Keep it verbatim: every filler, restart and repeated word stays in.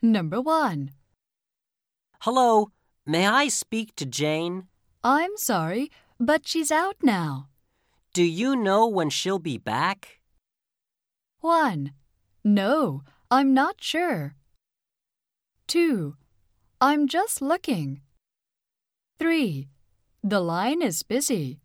Number one. Hello, may I speak to Jane? I'm sorry, but she's out now. Do you know when she'll be back? One. No, I'm not sure. Two. I'm just looking. Three. The line is busy.